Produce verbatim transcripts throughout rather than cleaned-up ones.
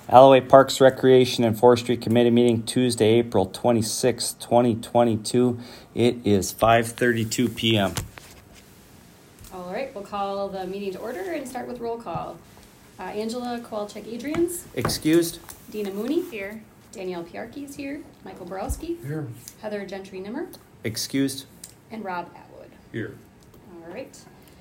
Alloway Parks, Recreation, and Forestry Committee meeting Tuesday, April twenty-sixth, twenty twenty-two. It is five thirty-two p.m. All right, we'll call the meeting to order and start with roll call. Uh, Angela Kowalczyk-Adrians. Excused. Dina Mooney. Here. Danielle Piarkey is here. Michael Borowski. Here. Heather Gentry-Nimmer. Excused. And Rob Atwood. Here. All right.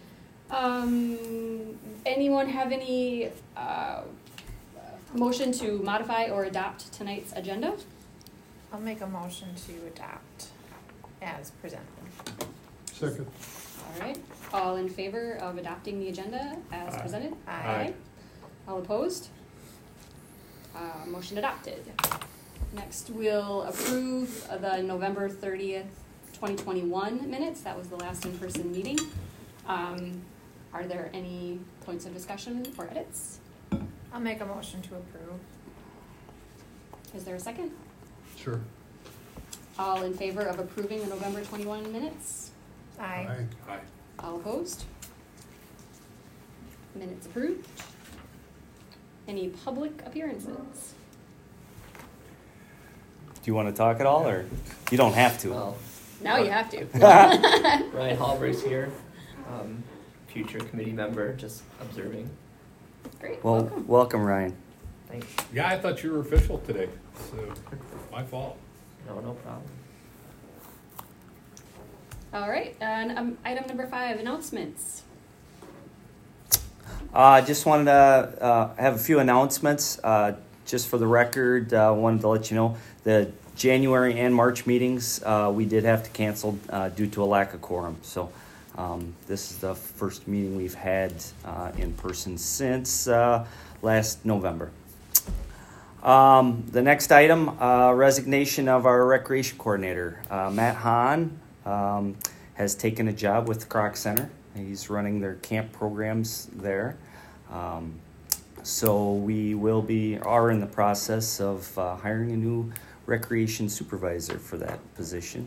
Um, anyone have any uh, motion to modify or adopt tonight's agenda? I'll make a motion to adopt as presented. Second. All right. All in favor of adopting the agenda as Aye. presented? Aye. All opposed? Uh, motion adopted. Next, we'll approve the November thirtieth, twenty twenty-one minutes. That was the last in-person meeting. Um, are there any points of discussion or edits? I'll make a motion to approve. Is there a second? Sure. All in favor of approving the November twenty-one minutes? Aye. Aye. All opposed? Minutes approved. Any public appearances? Do you want to talk at all, or you don't have to? Well, Now you have to. Ryan Hallberg's here, um, future committee member, just observing. Great. Well, welcome. welcome, Ryan. Thanks. Yeah, I thought you were official today, so my fault. No, no problem. All right. And um, item number five, announcements. I uh, just wanted to uh, have a few announcements. Uh, just for the record, uh, wanted to let you know the January and March meetings uh, we did have to cancel uh, due to a lack of quorum. So um, this is the first meeting we've had uh, in person since uh, last November. Um, the next item, uh, resignation of our recreation coordinator. Uh, Matt Hahn um, has taken a job with the Kroc Center. He's running their camp programs there. Um, so we will be, are in the process of uh, hiring a new recreation supervisor for that position.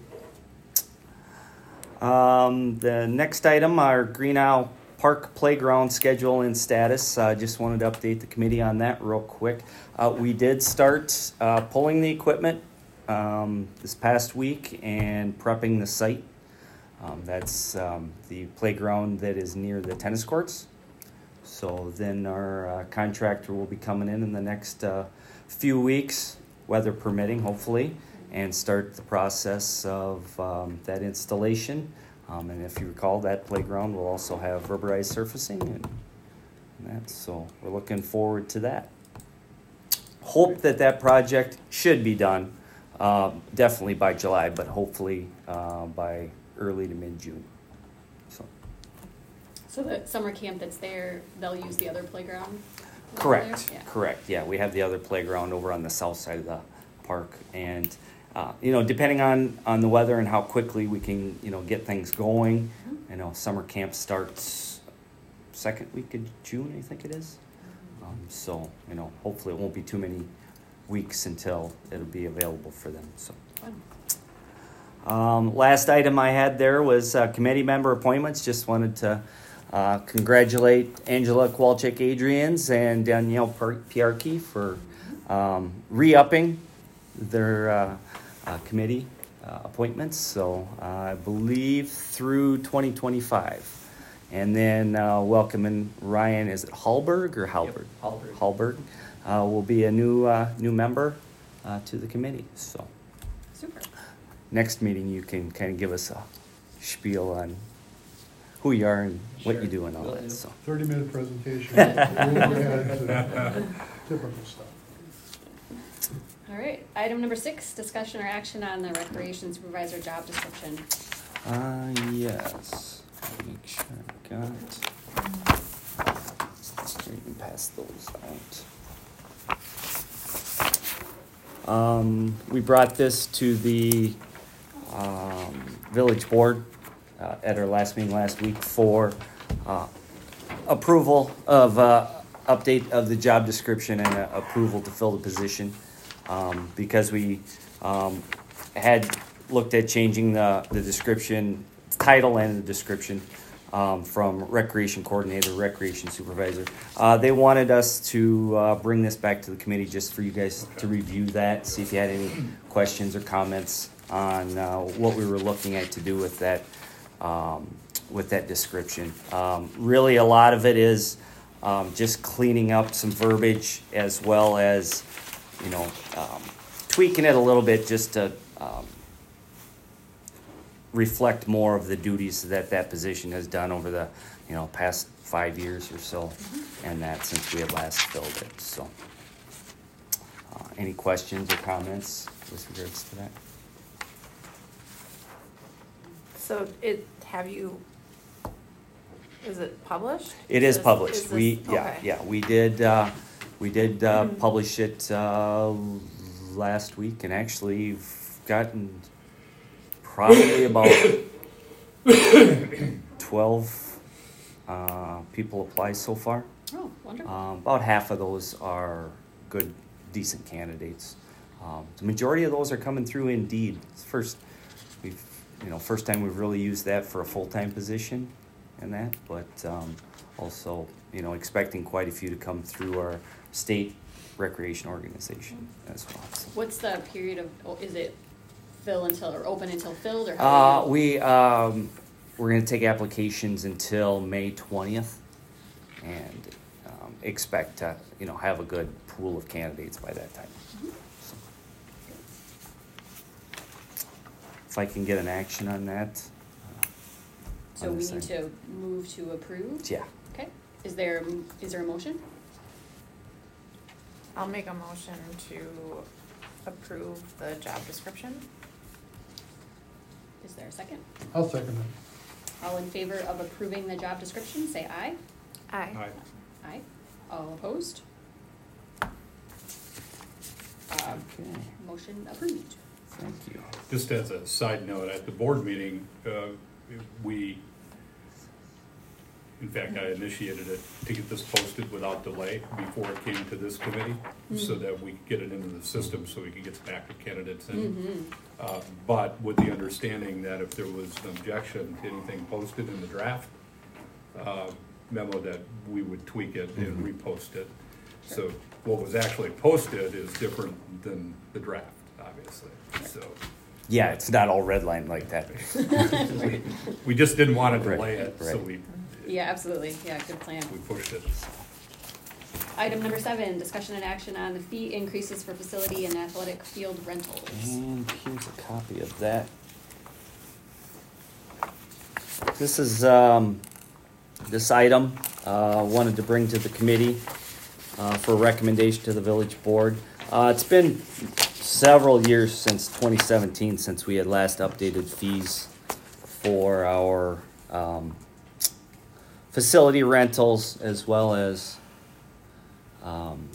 Um, the next item, our Green Isle Park Playground schedule and status. I uh, just wanted to update the committee on that real quick. Uh, we did start uh, pulling the equipment um, this past week and prepping the site. Um, that's um, the playground that is near the tennis courts. So then our uh, contractor will be coming in in the next uh, few weeks, weather permitting, hopefully, and start the process of um, that installation. Um, and if you recall, that playground will also have rubberized surfacing and, and that. So we're looking forward to that. Hope that that project should be done uh, definitely by July, but hopefully uh, by early to mid-June. So. So the summer camp that's there, they'll use the other playground? Correct, Yeah. correct. Yeah, we have the other playground over on the south side of the park. And, uh, you know, depending on, on the weather and how quickly we can, you know, get things going. Mm-hmm. You know, summer camp starts second week of June, I think it is. Um, so, you know, hopefully it won't be too many weeks until it'll be available for them. So. Fun. Um, last item I had there was uh, committee member appointments. Just wanted to uh, congratulate Angela Kowalczyk-Adrians and Danielle Piarkey for um, re-upping their uh, uh, committee uh, appointments. So uh, I believe through twenty twenty-five. And then uh, welcoming Ryan, is it Hallberg or Hallberg? Yep, Hallberg. Hallberg uh, will be a new uh, new member uh, to the committee. So. Super. Next meeting, you can kind of give us a spiel on who you are and what Sure. you do and all Will that. do. So, thirty minute presentation. Typical stuff. All right. Item number six, discussion or action on the recreation supervisor job description. uh, yes. Make sure I got it. You can pass those out. Um, we brought this to the um, village board uh, at our last meeting last week for uh, approval of uh, update of the job description and uh, approval to fill the position um, because we um, had looked at changing the, the description, title and the description um, from recreation coordinator, recreation supervisor. Uh, they wanted us to uh, bring this back to the committee just for you guys to review that, see if you had any questions or comments on uh, what we were looking at to do with that, um, with that description. Um, really, a lot of it is um, just cleaning up some verbiage as well as, you know, um, tweaking it a little bit just to um, reflect more of the duties that that position has done over the, you know, past five years or so, mm-hmm. and that since we had last filled it. So, uh, any questions or comments with regards to that? So it, have you, is it published? It is Is- published. is this- We, yeah, okay. yeah, we did, uh, we did, uh, Mhm. publish it, uh, last week, and actually we've gotten probably about twelve, uh, people apply so far. Oh, wonderful. Um, about half of those are good, decent candidates. Um, the majority of those are coming through Indeed. It's first, we've, you know, first time we've really used that for a full-time position and that, but, um, also, you know, expecting quite a few to come through our state recreation organization as well. So. What's the period of, oh, is it fill until, or open until filled, or how? Uh, do you- we, um, we're gonna take applications until May twentieth and, um, expect to, you know, have a good pool of candidates by that time. Mhm. So. If I can get an action on that. uh, So on we this need thing. to move to approve? Yeah, Okay, is there, is there a motion? I'll make a motion to approve the job description. Is there a second? I'll second it. All in favor of approving the job description, say aye. Aye. Aye. Aye. All opposed? Uh, okay, motion approved. thank you. Just as a side note, at the board meeting, uh, we, in fact, I initiated it to get this posted without delay before it came to this committee, so that we could get it into the system, so we could get back to candidates in. Mm-hmm. Uh, But with the understanding that if there was an objection to anything posted in the draft uh, memo, that we would tweak it and repost it. So what was actually posted is different than the draft, obviously, so. Yeah, it's not all redlined like that. We just didn't want to Right, delay it, so right. we, Yeah, absolutely, yeah, good plan. we pushed it. Item number seven, discussion and action on the fee increases for facility and athletic field rentals. And here's a copy of that. This is, um, this item, uh, wanted to bring to the committee, uh, for recommendation to the village board. Uh, it's been several years since twenty seventeen, since we had last updated fees for our, um, facility rentals as well as, um,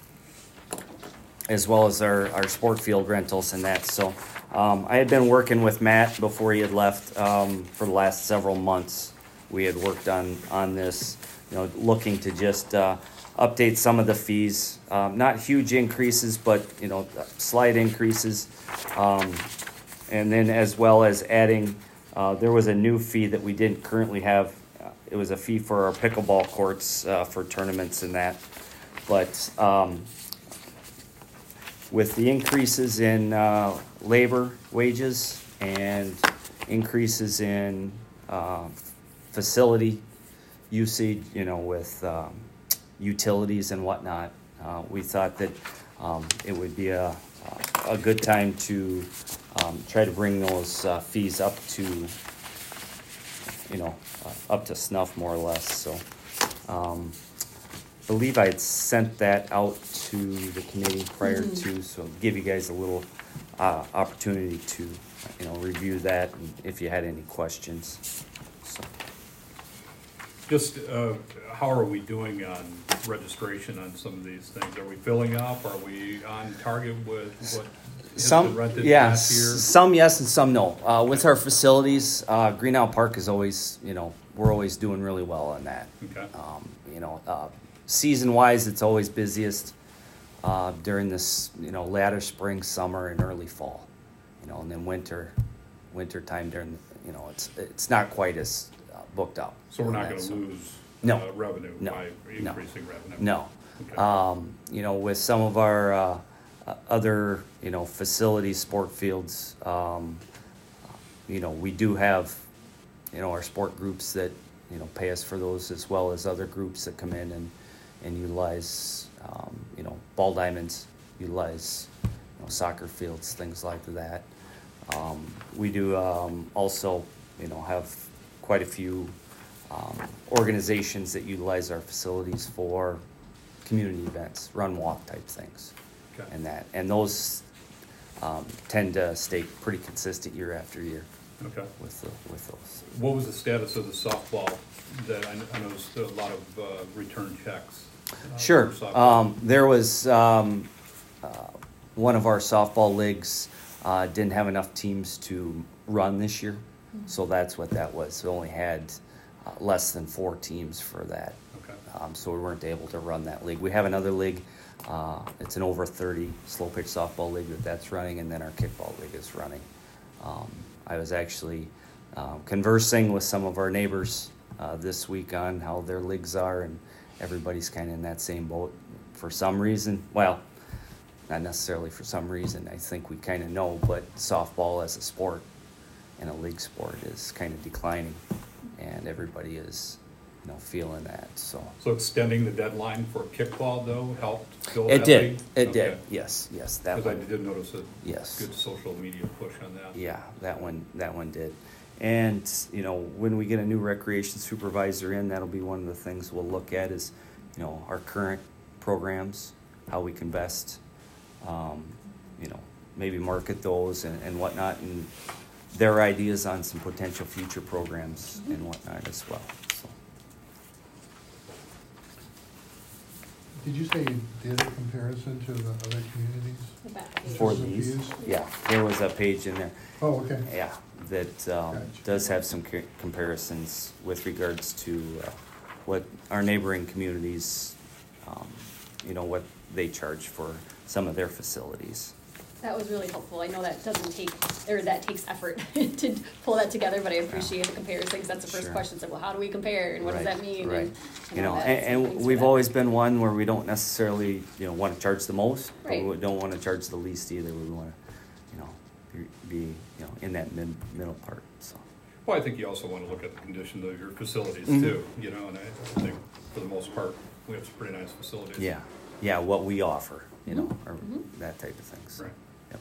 as well as our, our sport field rentals and that. So um, I had been working with Matt before he had left um, for the last several months. We had worked on, on this, you know, looking to just uh, update some of the fees. Um, not huge increases, but, you know, slight increases. Um, and then as well as adding, uh, there was a new fee that we didn't currently have. Uh, it was a fee for our pickleball courts uh, for tournaments and that. But um, with the increases in uh, labor wages and increases in uh, facility usage, you know, with um, utilities and whatnot, uh, we thought that um, it would be a, a good time to um, try to bring those uh, fees up to, you know, uh, up to snuff more or less. So. Um, I believe I had sent that out to the committee prior Mhm. to, so give you guys a little uh, opportunity to, you know, review that and if you had any questions. So, Just, uh, how are we doing on registration on some of these things? Are we filling up? Are we on target with what has been some, rented yeah, last year? s- some yes and some no. Uh, with our facilities, uh, Green Isle Park is always, you know, we're always doing really well on that. Okay, Um, you know, uh, season-wise, it's always busiest uh, during this, you know, latter spring, summer, and early fall. You know, and then winter, winter time during, you know, it's it's not quite as uh, booked up. So we're on not that, gonna so- lose No. uh, revenue No. by No. increasing revenue? No. Okay. Um, you know, with some of our, uh, uh, other, you know, facilities, sport fields, um, you know, we do have, you know, our sport groups that, you know, pay us for those, as well as other groups that come in and, and utilize, um, you know, ball diamonds, utilize, you know, soccer fields, things like that. Um, we do, um, also, you know, have quite a few, um, organizations that utilize our facilities for community events, run walk type things. Okay. And that, and those, um, tend to stay pretty consistent year after year Okay. with the, with those. What was the status of the softball that I I noticed a lot of uh, return checks? uh, Sure. for softball? Um, there was, um, uh, one of our softball leagues, uh, didn't have enough teams to run this year. So that's what that was. We only had, uh, less than four teams for that. Okay. Um, so we weren't able to run that league. We have another league, uh, it's an over thirty slow pitch softball league that that's running, and then our kickball league is running. Um, I was actually, um, conversing with some of our neighbors, uh, this week on how their leagues are, and everybody's kind of in that same boat for some reason. Well, not necessarily for some reason, I think we kind of know, but softball as a sport and a league sport is kind of declining, and everybody is, you know, feeling that, so. So extending the deadline for kickball though helped fill It that did, league? it did, Okay. yes, yes, that Because I one, did notice a yes. good social media push on that. Yeah, that one, that one did. And, you know, when we get a new recreation supervisor in, that'll be one of the things we'll look at is, you know, our current programs, how we can best, um, you know, maybe market those and, and whatnot, and their ideas on some potential future programs and whatnot as well, so. Did you say you did a comparison to the other communities? The back In page. For terms of these, views? yeah, there was a page in there. Oh, okay. Yeah, that um, Gotcha. does have some co- comparisons with regards to uh, what our neighboring communities, um, you know, what they charge for some of their facilities. That was really helpful. I know that doesn't take, or that takes effort to pull that together, but I appreciate the comparison, 'cause that's the first Sure. question. So, well, how do we compare, and what does Right, that mean? right. And, You know, all that. and, So and thanks for we've that. always been one where we don't necessarily, you know, want to charge the most, but we Right. don't want to charge the least either. We want to, you know, be- be, you know, in that mid, middle part, so. Well, I think you also want to look at the condition of your facilities Mhm. too, you know, and I think for the most part, we have some pretty nice facilities. Yeah, yeah, what we offer, you know, or Mhm. that type of thing, so. Right. Yep.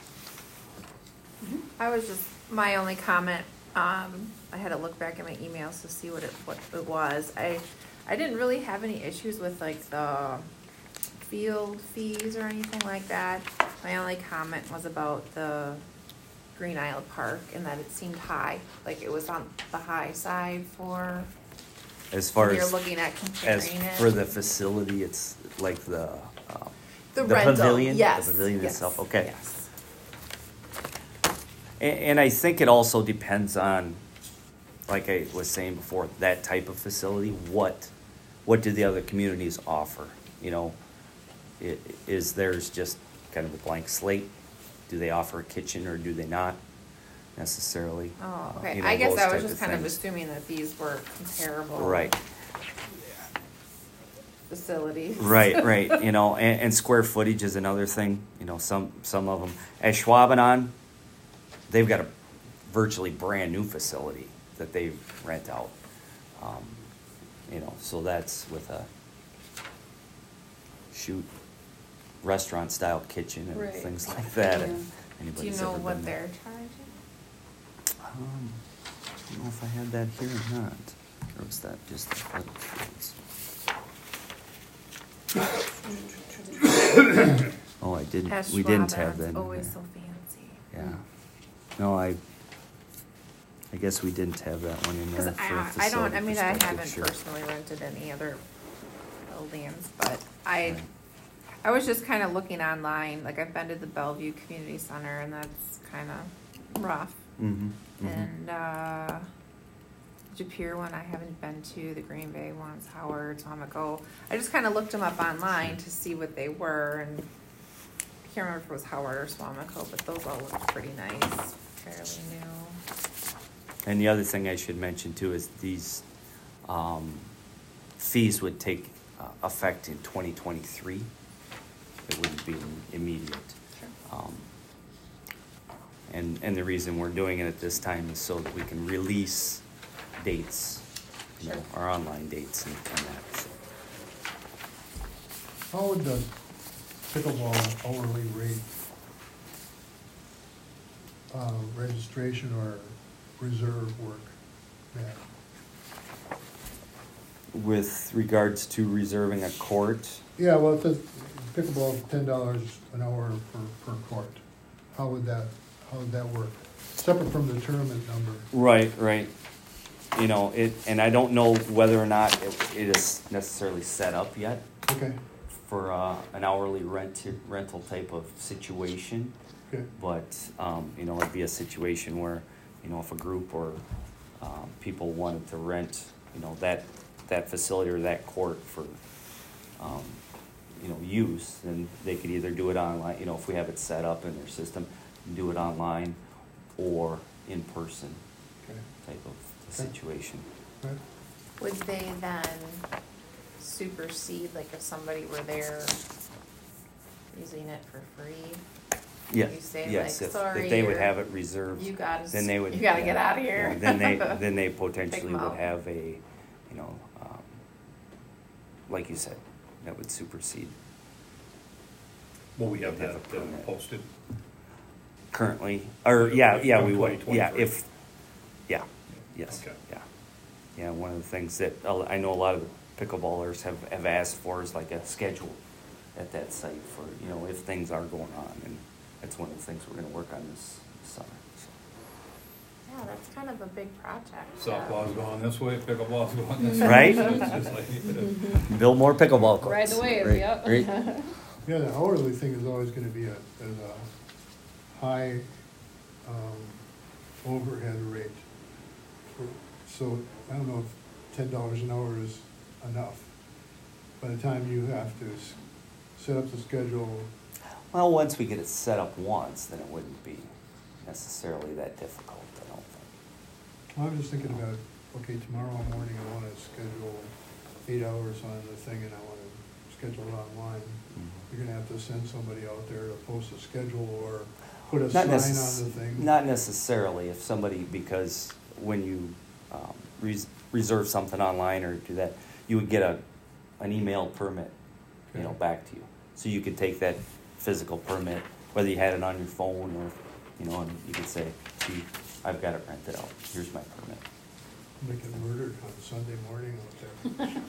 I was just, my only comment, um, I had to look back at my emails to see what it, what it was. I, I didn't really have any issues with like the field fees or anything like that. My only comment was about the Green Isle Park and that it seemed high, like it was on the high side for, As far when you're as, looking at as comparing it. for the facility, it's like the, um, The the rental, pavilion? The yes, pavilion yes, itself, okay. yes. And, and I think it also depends on, like I was saying before, that type of facility. What, what do the other communities offer? You know, i- is theirs just kind of a blank slate? Do they offer a kitchen or do they not necessarily? Oh, Uh, okay. you know, I guess those I was type just kind of things. assuming that these were comparable. Right, Facilities. right, right. You know, and, and square footage is another thing. You know, some some of them. At Schwabenon, they've got a virtually brand new facility that they rent out. Um, you know, so that's with a shoot restaurant style kitchen and Right. things like that. Yeah. If Do you anybody's know ever what been there. they're charging? Um, I don't know if I had that here or not. Or was that just athletic fields? Oh, I didn't. At We didn't Schwab, have that. it's in always there. so fancy. Yeah. No, I. I guess we didn't have that one in Because there for a I, I facility don't, I mean, I perspective, haven't sure. personally rented any other buildings, but I, Right. I was just kind of looking online, like I've been to the Bellevue Community Center and that's kind of rough. Mm-hmm. mm-hmm. And, uh, De Pere one I haven't been to, the Green Bay one's Howard, so I'm gonna go, I just kind of looked them up online to see what they were and I can't remember if it was Howard or Swamico, but those all looked pretty nice, fairly new. And the other thing I should mention too is these um, fees would take uh, effect in twenty twenty-three. It wouldn't be immediate. Um, and, and the reason we're doing it at this time is so that we can release dates, you know, Sure. our online dates and, and that. So. How would the pickleball hourly rate, uh, registration or reserve work, Matt? With regards to reserving a court, Yeah, well, it says pickleball, ten dollars an hour per, per court. How would that, how would that work? Separate from the tournament number. right, right. You know, it, and I don't know whether or not it, it is necessarily set up yet Okay, for uh, an hourly rent rental type of situation. okay, But, um, you know, it'd be a situation where, you know, if a group or, um, people wanted to rent, you know, that, that facility or that court for, um, you know, use, then they could either do it online, you know, if we have it set up in their system, do it online or in person okay. type of Okay. situation. Right. Would they then supersede, like if somebody were there using it for free? Yeah, You say, yes, like, if, sorry, if they would you're- have it reserved. You gotta, Then they would. you gotta yeah, get out of yeah, here. Then they, then they potentially them would out. have a, you know, um, like you said, that would supersede Will we have Have a that uh, permit. posted? currently, or, yeah, yeah, we From would, yeah, 2023. if, yeah, yes, Okay. yeah. Yeah, one of the things that, uh, I know a lot of the pickleballers have, have asked for is like a schedule at that site for, you know, if things are going on, and that's one of the things we're gonna work on this summer, so. Yeah, that's kind of a big project. Softball's going this way, pickleball's going this way. Right? It's just like, Build more pickleball courts. Ride the wave, Right, yep. right. Yeah, the hourly thing is always gonna be a, is a high, um, overhead rate. For- So, I don't know if ten dollars an hour is enough. By the time you have to s- set up the schedule, Well, once we get it set up once, then it wouldn't be necessarily that difficult, I don't think. well, I'm just thinking about, okay, tomorrow morning I wanna schedule eight hours on the thing and I wanna schedule it online. You're gonna have to send somebody out there to post a schedule or put a Not sign on the necess- thing. Not necessarily, if somebody, because when you um, res- reserve something online or do that, you would get a, an email permit, you know, Okay. back to you. So you could take that physical permit, whether you had it on your phone or, you know, and you could say, see, I've got it rented out, here's my permit. They get murdered on Sunday morning out there.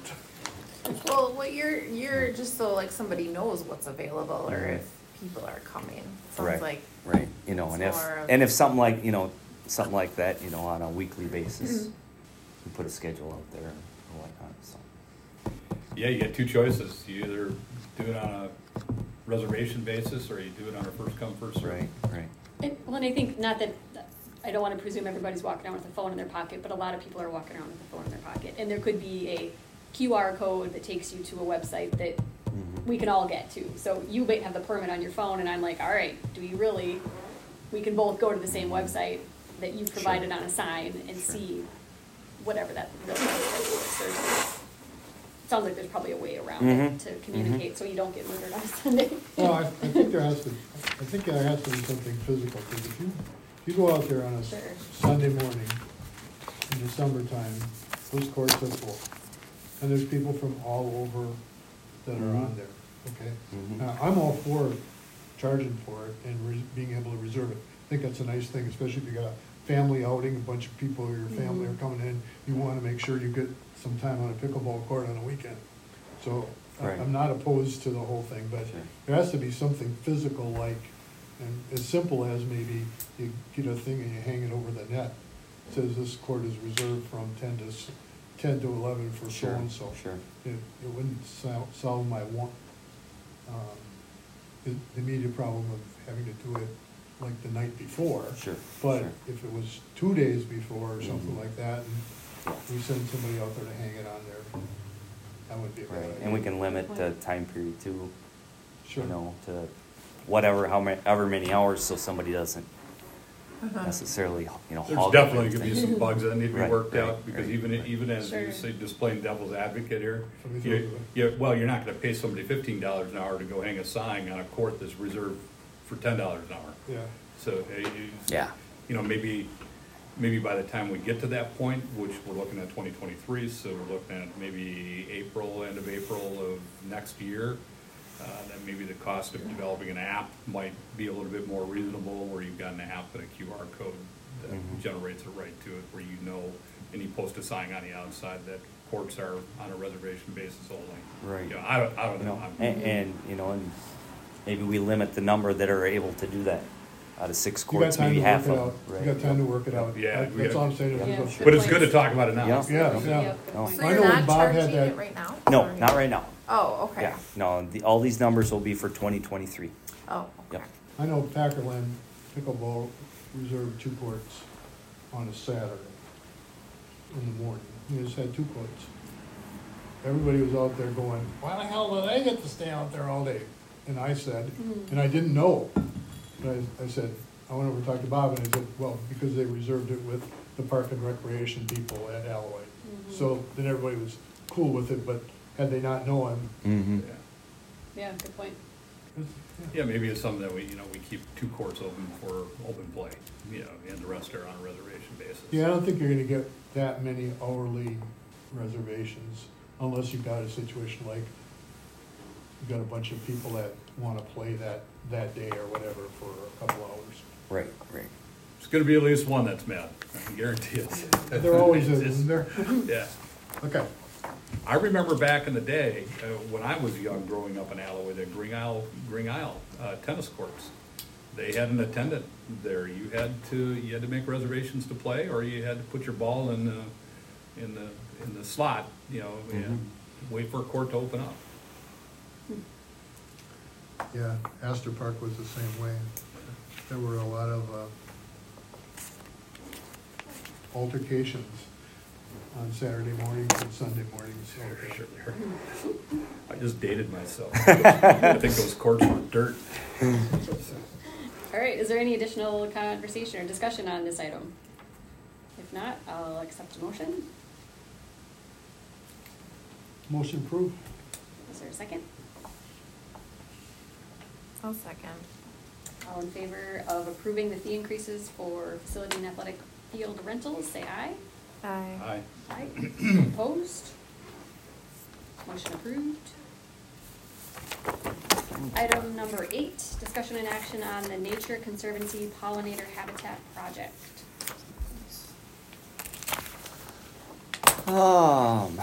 Well, what you're, you're just so like somebody knows what's available or Mhm. if people are coming. Right. Sounds like, Right, you know, and if, It's more of- and if something like, you know, something like that, you know, on a weekly basis, Mhm. we put a schedule out there or whatnot, so. yeah, you get two choices. You either do it on a reservation basis or you do it on a first come, first served. Right, right. And, well, and I think, not that, I don't wanna presume everybody's walking around with a phone in their pocket, but a lot of people are walking around with a phone in their pocket. And there could be a Q R code that takes you to a website that Mhm. we can all get to. So you might have the permit on your phone, and I'm like, all right, do we really, we can both go to the same website that you provided on a sign and Sure. see whatever that real time schedule is. There's- Sounds like there's probably a way around Mhm. it to communicate, so you don't get murdered on Sunday. Well, I, I think there has to, I think there has to be something physical, because if you, if you go out there on a s- Sure. Sunday morning in the summertime, those courts are full. And there's people from all over that are on Mhm. there, okay? Mhm. Now, I'm all for charging for it and re- being able to reserve it. I think that's a nice thing, especially if you got a family outing, a bunch of people, your family are Mhm. coming in, you wanna make sure you get some time on a pickleball court on a weekend. So, I- Right. I'm not opposed to the whole thing, but Sure. there has to be something physical like, and as simple as maybe you get a thing and you hang it over the net. Says this court is reserved from ten to, s- ten to eleven for Sure, so-and-so. sure. It, it wouldn't sol- solve my one, um, the, the immediate problem of having to do it like the night before. Sure, But sure. if it was two days before or something Mhm. like that, and we send somebody out there to hang it on there, that would be a good Right, idea. and we can limit the time period too, Sure. you know, to whatever, how many, however many hours, so somebody doesn't, necessarily, you know, There's hog definitely gonna be everything. some bugs that need to be Right, worked right, out, because right, even, right. even as Sure. you say, just plain devil's advocate here, Somebody's you, over you, well, you're not gonna pay somebody fifteen dollars an hour to go hang a sign on a court that's reserved for ten dollars an hour. Yeah, So, uh, you, Yeah, you know, maybe, maybe by the time we get to that point, which we're looking at twenty twenty-three, so we're looking at maybe April, end of April of next year, uh, then maybe the cost of developing an app might be a little bit more reasonable, where you've got an app and a Q R code that Mhm. generates a right to it, where you know, and you post a sign on the outside that courts are on a reservation basis only. right. You know, I don't, I don't You know. know, I'm- and, and, you know, and maybe we limit the number that are able to do that. Out of six you got courts, time maybe to half work of it them. out, Right. you got time to work it out. Yeah, That- we That's got- all I'm saying. Yeah. There's no- But it's good to talk about it now. Yeah. Yeah, Yep, yeah. good No. point. So I you're know when not Bob had charging that- it right now? No, Or- not right now. Oh, okay. Yeah, no, the, all these numbers will be for twenty twenty-three. Oh, okay. Yep. I know Packerland pickleball reserved two courts on a Saturday in the morning. They just had two courts. Everybody was out there going, why the hell did I get to stay out there all day? And I said, and I didn't know, but I, I said, I went over and talked to Bob, and I said, well, because they reserved it with the Park and Recreation people at Alloway. So then everybody was cool with it, but had they not known, Mm-hmm. Yeah. Yeah, good point. it's- Yeah, maybe it's something that we, you know, we keep two courts open for open play, you know, and the rest are on a reservation basis. yeah, I don't think you're gonna get that many hourly reservations unless you've got a situation like you've got a bunch of people that wanna play that, that day or whatever for a couple hours. Right, right. There's gonna be at least one that's mad, I can guarantee it. There always is, It's- isn't there? Yeah. Okay, I remember back in the day, uh, when I was young, growing up in Alloway, the Green Isle, Green Isle, uh, tennis courts. They had an attendant there. You had to, you had to make reservations to play, or you had to put your ball in the, in the, in the slot, you know, and wait for a court to open up. yeah, Astor Park was the same way. There were a lot of, uh, altercations on Saturday mornings and Sunday mornings. Sure, sure. I just dated myself. I think those courts were dirt. All right, is there any additional conversation or discussion on this item? If not, I'll accept a motion. Motion approved. Is there a second? I'll second. All in favor of approving the fee increases for facility and athletic field rentals, say aye. Aye. Aye. Aye. Opposed? Motion approved. Item number eight, discussion and action on the Nature Conservancy Pollinator Habitat Project. Um,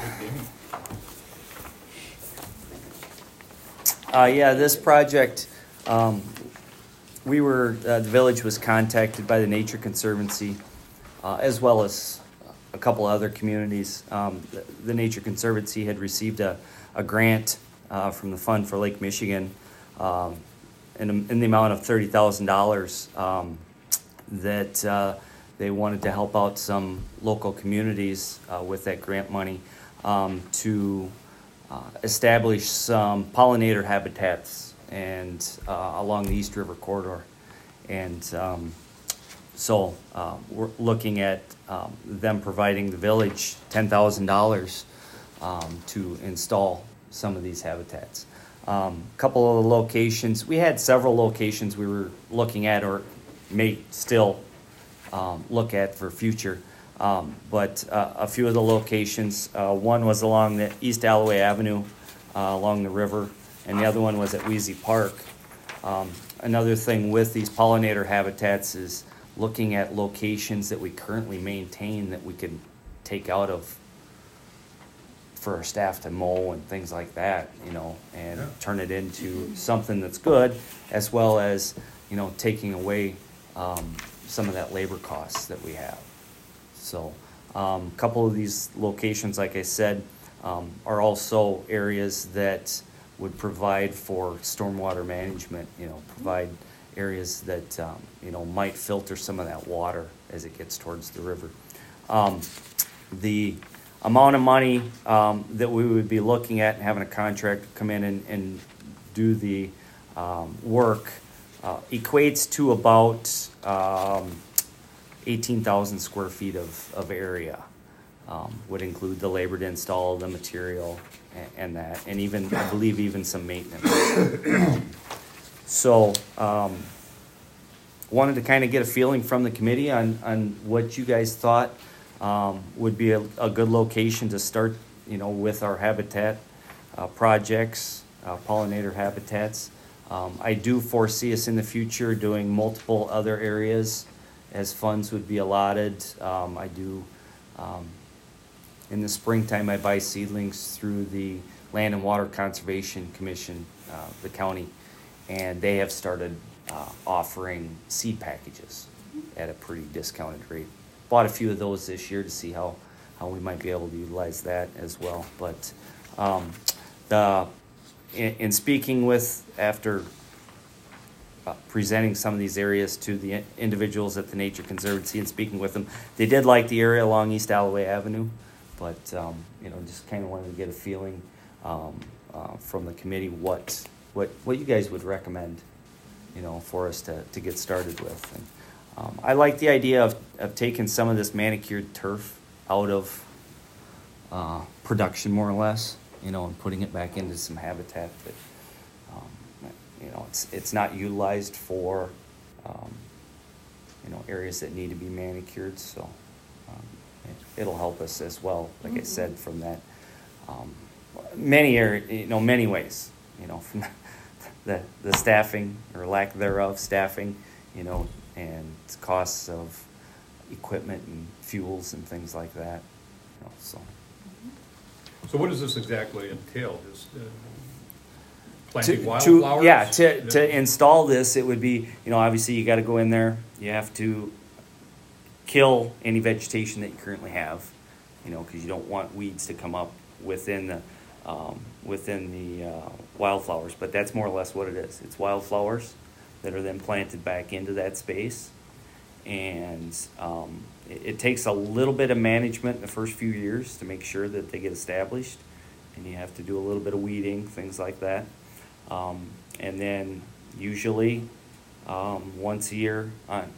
uh, yeah, this project, um, we were, uh, the village was contacted by the Nature Conservancy, uh, as well as a couple other communities. Um, the, the Nature Conservancy had received a, a grant, uh, from the Fund for Lake Michigan, um, in, in the amount of thirty thousand dollars, um, that, uh, they wanted to help out some local communities uh, with that grant money um, to uh, establish some pollinator habitats and uh, along the East River corridor. And um, so uh, we're looking at um, them providing the village ten thousand dollars um, to install some of these habitats. A um, couple of the locations, we had several locations we were looking at or may still Um, look at for future. Um, but uh, a few of the locations, uh, one was along the East Alloway Avenue, uh, along the river, and the other one was at Wheezy Park. Um, another thing with these pollinator habitats is looking at locations that we currently maintain that we could take out of for our staff to mow and things like that, you know, and Yeah. turn it into something that's good, as well as, you know, taking away um, some of that labor costs that we have. So a um, couple of these locations, like I said, um, are also areas that would provide for stormwater management, you know, provide areas that, um, you know, might filter some of that water as it gets towards the river. Um, the amount of money um, that we would be looking at and having a contractor come in and, and do the um, work Uh, equates to about um, eighteen thousand square feet of, of area. Um, would include the labor to install the material and, and that, and even, I believe even some maintenance. So, um, wanted to kind of get a feeling from the committee on, on what you guys thought, um, would be a, a good location to start, you know, with our habitat, uh, projects, uh, pollinator habitats. Um, I do foresee us in the future doing multiple other areas as funds would be allotted. Um, I do, um, in the springtime, I buy seedlings through the Land and Water Conservation Commission, uh, the county, and they have started uh, offering seed packages at a pretty discounted rate. Bought a few of those this year to see how, how we might be able to utilize that as well. But um, the in, in speaking with, after uh, presenting some of these areas to the individuals at the Nature Conservancy and speaking with them, they did like the area along East Alloway Avenue. But, um, you know, just kind of wanted to get a feeling um, uh, from the committee what, what what you guys would recommend, you know, for us to, to get started with. And um, I like the idea of, of taking some of this manicured turf out of uh, production, more or less, you know, and putting it back into some habitat that, um, you know, it's, it's not utilized for, um, you know, areas that need to be manicured, so. Um, It'll help us as well, like mm-hmm. I said, from that um, many area, you know, many ways, you know, from the the staffing or lack thereof, staffing, you know, and costs of equipment and fuels and things like that, you know, so. So what does this exactly entail? Just uh, planting to, wildflowers? To, yeah, to to install this, it would be, you know, obviously you got to go in there. You have to kill any vegetation that you currently have, you know, because you don't want weeds to come up within the um, within the uh, wildflowers. But that's more or less what it is. It's wildflowers that are then planted back into that space, and um, it, it takes a little bit of management in the first few years to make sure that they get established, and you have to do a little bit of weeding, things like that, um, and then usually um, once a year on.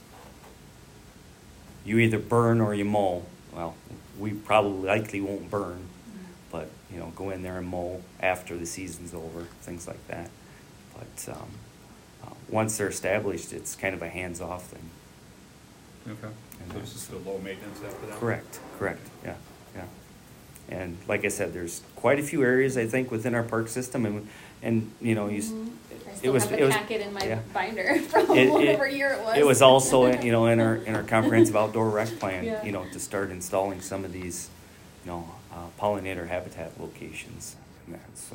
You either burn or you mow. Well, we probably likely won't burn, but, you know, go in there and mow after the season's over, things like that. But um, uh, once they're established, it's kind of a hands-off thing. Okay. And so this is the low maintenance after that? Correct, correct, yeah, yeah. And like I said, there's quite a few areas, I think, within our park system, and, and you know, you, mm-hmm. I it still was, have the it was, packet in my yeah. binder from It- it- whatever year it was. It was also, you know, in our, in our comprehensive outdoor rec plan, Yeah. you know, to start installing some of these, you know, uh, pollinator habitat locations and that, so.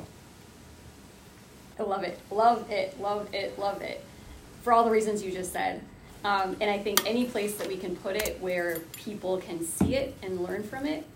I love it, love it, love it, love it, for all the reasons you just said. Um, and I think any place that we can put it where people can see it and learn from it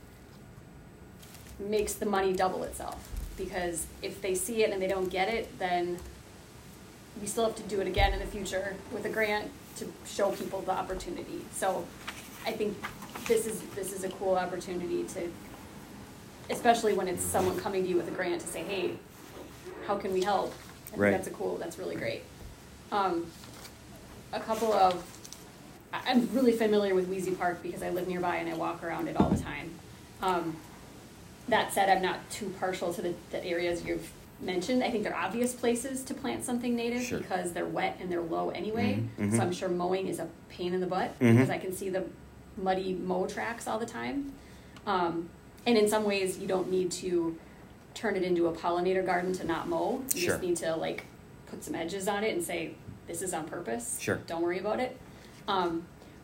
makes the money double itself. Because if they see it and they don't get it, then we still have to do it again in the future with a grant to show people the opportunity. So I think this is this is a cool opportunity to, especially when it's someone coming to you with a grant to say, hey, how can we help? I think Right. that's a cool, that's really great. Um, a couple of, I- I'm really familiar with Wheezy Park because I live nearby and I walk around it all the time. Um, that said, I'm not too partial to the, the areas you've mentioned. I think they're obvious places to plant something native Sure. because they're wet and they're low anyway. Mhm, mhm. So I'm sure mowing is a pain in the butt Mhm. because I can see the muddy mow tracks all the time. Um, and in some ways, you don't need to turn it into a pollinator garden to not mow. You Sure. just need to like put some edges on it and say, this is on purpose. Sure. Don't worry about it. Um,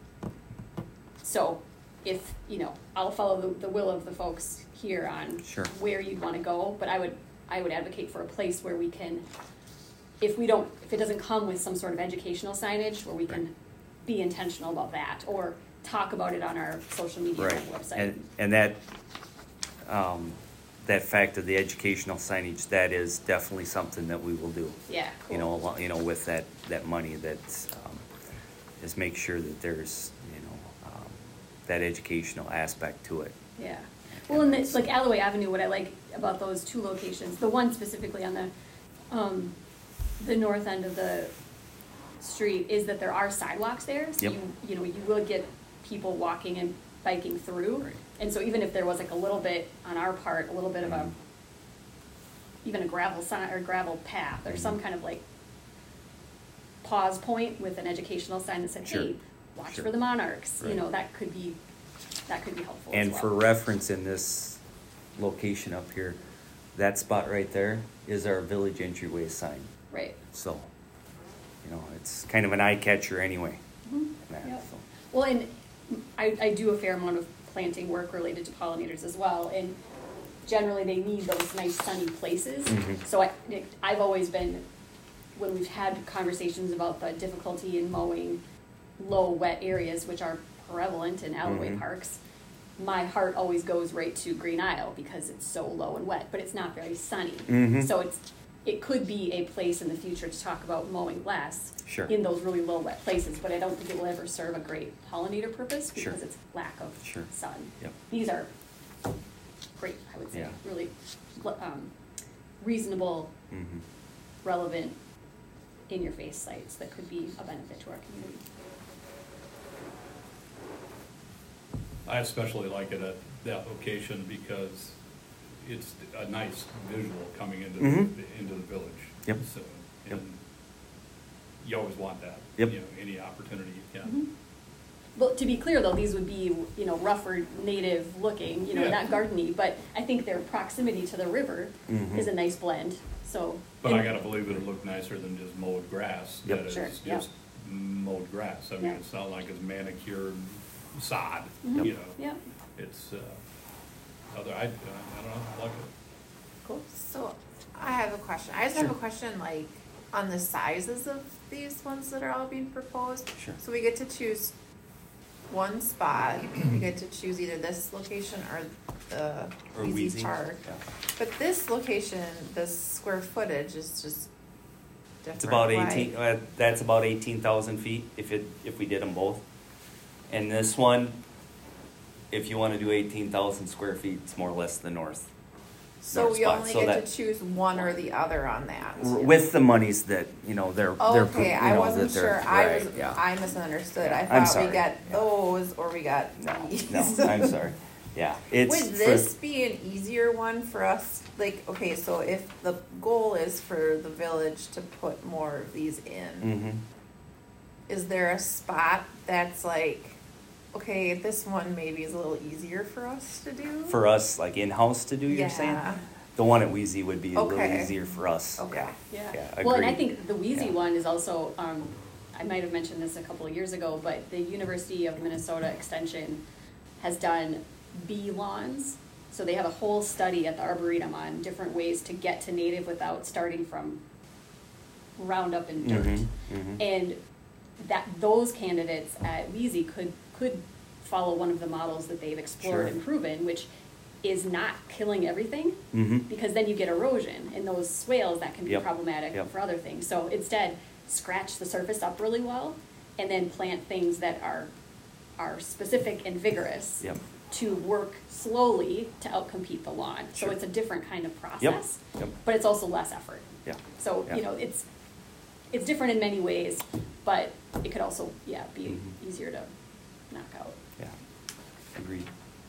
so if, you know, I'll follow the, the will of the folks here on Sure. where you'd want to go, but I would, I would advocate for a place where we can, if we don't, if it doesn't come with some sort of educational signage, where we can be intentional about that, or talk about it on our social media Right, and website. and, and that, um, that fact of the educational signage, that is definitely something that we will do. Yeah, cool. You know, along- you know, with that, that money, that, um, is make sure that there's, you know, um, that educational aspect to it. Yeah. Well, and it's like Alloway Avenue, what I like about those two locations, the one specifically on the, um, the north end of the street, is that there are sidewalks there. So Yep. you, you know, you will get people walking and biking through. Right. And so even if there was like a little bit on our part, a little bit of a, Mhm. even a gravel sign or gravel path or Mhm. some kind of like pause point with an educational sign that said, Sure. hey, watch Sure. for the monarchs, you Right. know, that could be, that could be helpful as And well. for reference in this location up here, that spot right there is our village entryway sign. Right. So, you know, it's kind of an eye catcher anyway. Mhm. That, Yep. so. Well, and I, I do a fair amount of planting work related to pollinators as well, and generally they need those nice sunny places. Mhm. So I, I've always been, when we've had conversations about the difficulty in mowing low wet areas, which are prevalent in Alloway Mhm. parks, my heart always goes right to Green Isle because it's so low and wet, but it's not very sunny. Mhm. So it's, it could be a place in the future to talk about mowing less Sure. in those really low wet places, but I don't think it will ever serve a great pollinator purpose Sure. because it's lack of Sure. sun. Yep. These are great, I would say, Yeah. really um, reasonable, Mhm. relevant, in-your-face sites that could be a benefit to our community. I especially like it at that location because it's a nice visual coming into, Mhm. the into the village. Yep. So, Yep. and you always want that. Yep. You know, any opportunity you can. Mhm. But to be clear though, these would be, you know, rougher, native looking, you know, Yeah. not gardeny, but I think their proximity to the river Mhm. is a nice blend, so. But I and- gotta believe it'll look nicer than just mowed grass. Yep. That is Sure, yeah. just mowed grass. I mean, Yeah. it's not like it's manicured sod, Mhm. you know. Yeah, It's, uh, other, I, I don't know, I like it. cool. So I have a question. I just have a Sure. question like on the sizes of these ones that are all being proposed. Sure. So we get to choose one spot. We get to choose either this location or the Or Wheezy Wheezy. Park. Yeah. But this location, the square footage is just different. It's about Why? eighteen, uh, that's about eighteen thousand feet if it, if we did them both. And this one, if you wanna do eighteen thousand square feet, it's more or less the north. So north we spot, only so get that- to choose one or the other on that. R- With the monies that, you know, they're, Oh, they're, okay, you I know, wasn't that they're, sure. I right, was, yeah. I misunderstood. Yeah. I I'm thought sorry. we got Yeah. those or we got No, these. no, I'm sorry, yeah, it's. Would for- this be an easier one for us? Like, okay, so if the goal is for the village to put more of these in, Mhm. is there a spot that's like, okay, this one maybe is a little easier for us to do? For us, like in-house to do, you're saying? Yeah. The one at Wheezy would be a little Okay. easier for us. Okay. Yeah. Yeah, Well, and I agreed. think the Wheezy Yeah. one is also, um, I might have mentioned this a couple of years ago, but the University of Minnesota Extension has done bee lawns. So they have a whole study at the Arboretum on different ways to get to native without starting from Roundup and dirt. Mhm, mhm. And that, those candidates at Wheezy could, could follow one of the models that they've explored Sure. and proven, which is not killing everything, Mhm. because then you get erosion in those swales that can be Yep. problematic Yep. for other things. So instead, scratch the surface up really well and then plant things that are are specific and vigorous Yep. to work slowly to outcompete the lawn. So Sure. it's a different kind of process, Yep. but it's also less effort. Yeah. So, Yeah. you know, it's it's different in many ways, but it could also, yeah, be Mhm. easier to knock out. Yeah, agreed.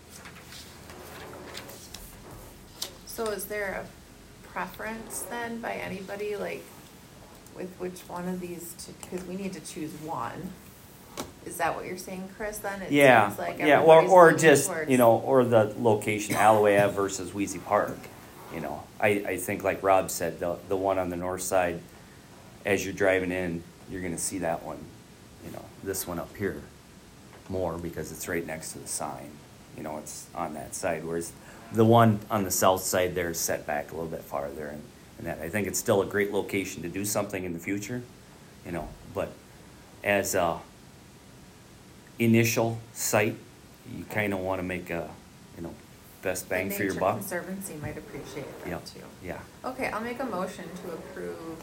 So is there a preference then by anybody, like, with which one of these to, because we need to choose one? Is that what you're saying, Chris, then? It Yeah, seems like yeah, or, everybody's or leaning just, towards- you know, or the location, Alloway Ave versus Wheezy Park, you know. I, I think like Rob said, the, the one on the north side, as you're driving in, you're gonna see that one, you know, this one up here more because it's right next to the sign, you know, it's on that side, whereas the one on the south side there is set back a little bit farther, and, and that, I think it's still a great location to do something in the future, you know, but as a initial site, you kind of want to make a, you know, best The bang for your Nature buck. Conservancy might appreciate Yeah, that too. yeah. Okay, I'll make a motion to approve,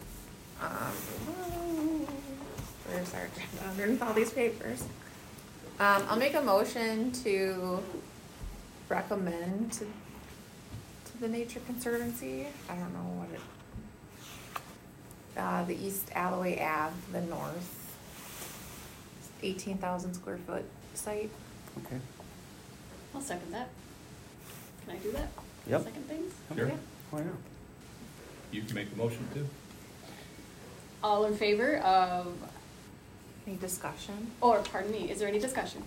um, where's our agenda, underneath all these papers? Um, I'll make a motion to recommend to, to the Nature Conservancy, I don't know what it, uh, the East Alloway Ave, the north, eighteen thousand square foot site. Okay. I'll second that. Can I do that? Yep. Second things? Sure. Yeah. Why not? You can make the motion too. All in favor of, Any discussion? or pardon me, is there any discussion?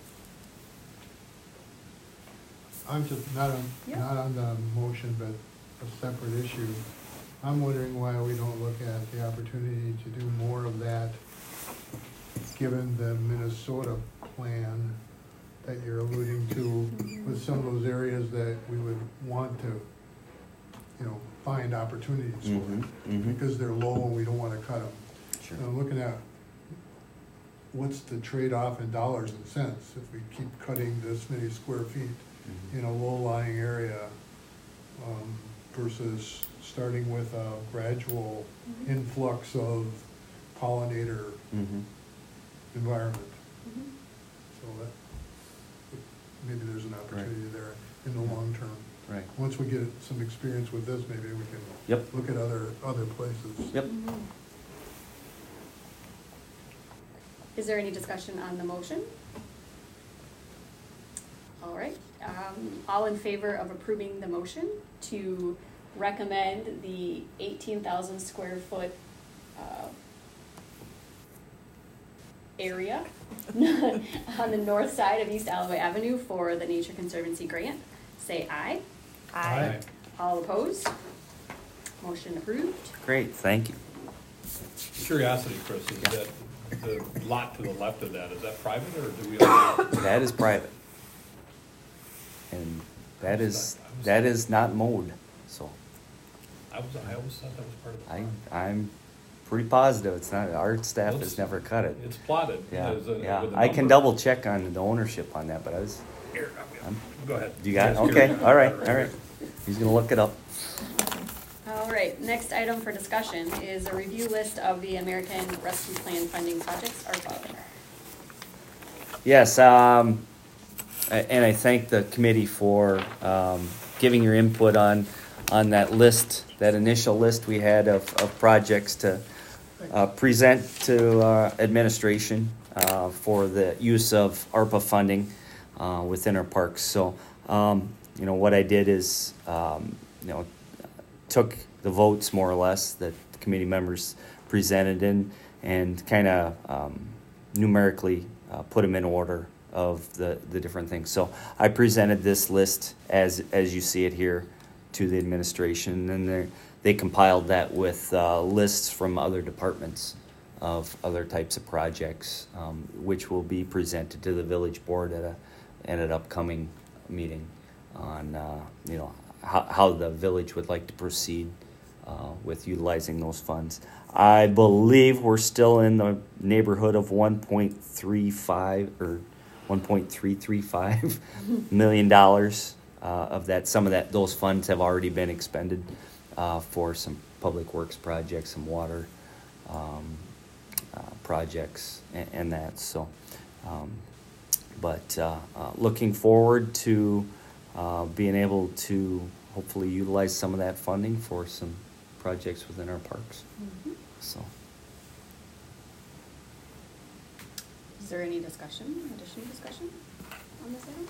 I'm just, not on, Yeah. not on the motion, but a separate issue. I'm wondering why we don't look at the opportunity to do more of that, given the Minnesota plan that you're alluding to, with some of those areas that we would want to, you know, find opportunities Mm-hmm. for. Mm-hmm. Because they're low and we don't wanna cut them. Sure. I'm looking at what's the trade-off in dollars and cents if we keep cutting this many square feet Mhm. in a low-lying area, um, versus starting with a gradual Mhm. influx of pollinator Mm-hmm. environment. Mhm. So that, maybe there's an opportunity there in the long term. Right. Once we get some experience with this, maybe we can Yep. look at other, other places. Yep. Mhm. Is there any discussion on the motion? All right, um, all in favor of approving the motion to recommend the eighteen thousand square foot, uh, area on the north side of East Alloway Avenue for the Nature Conservancy grant, say aye. Aye. All opposed? Motion approved. Great, thank you. Curiosity, Chris, is that the lot to the left of that, is that private or do we own it? That is private. And that is, that is not mowed, so I was, I always thought that was part of the I, plan. I'm pretty positive it's not, our staff Well, has it's- never cut it. It's plotted. Yeah, as a- yeah, with a I can number. double check on the ownership on that, but I was, Here, I'm- I'm- go ahead. you got it? Just Okay, curious. all right, all right. He's gonna look it up. All right, next item for discussion is a review list of the American Rescue Plan funding projects, ARPA. Yes, um, a- and I thank the committee for, um, giving your input on, on that list, that initial list we had of, of projects to, uh, present to, uh, administration, uh, for the use of ARPA funding, uh, within our parks. So, um, you know, what I did is, um, you know, took the votes more or less that the committee members presented in and kind of, um, numerically, uh, put them in order of the, the different things. So I presented this list as, as you see it here to the administration, and they they compiled that with uh, lists from other departments of other types of projects, um, which will be presented to the village board at a at an upcoming meeting on uh, you know how, how the village would like to proceed uh, with utilizing those funds. I believe we're still in the neighborhood of one point three five or one point three three five million dollars uh, of that. Some of that, those funds have already been expended uh, for some public works projects, some water um, uh, projects, and, and that. So, um, but uh, uh, looking forward to uh, being able to hopefully utilize some of that funding for some projects within our parks. Mhm. So. Is there any discussion, additional discussion on this item?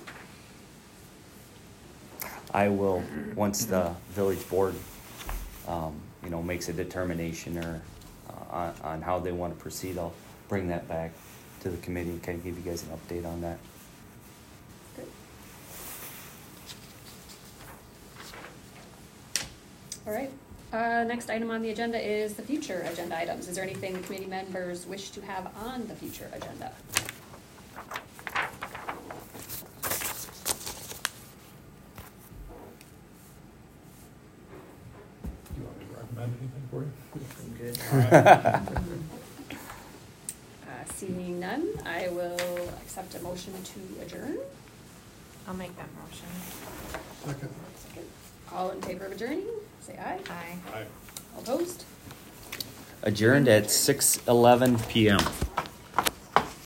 I will, once the village board, um, you know, makes a determination or uh, on, on how they want to proceed, I'll bring that back to the committee and kind of give you guys an update on that. Good. All right, uh, next item on the agenda is the future agenda items. Is there anything the committee members wish to have on the future agenda? Do you want me to recommend anything for you? I'm good. Uh, seeing none, I will accept a motion to adjourn. I'll make that motion. Second. Second. All in favor of adjourning, say aye. Aye. Aye. All opposed? Adjourned at six eleven p m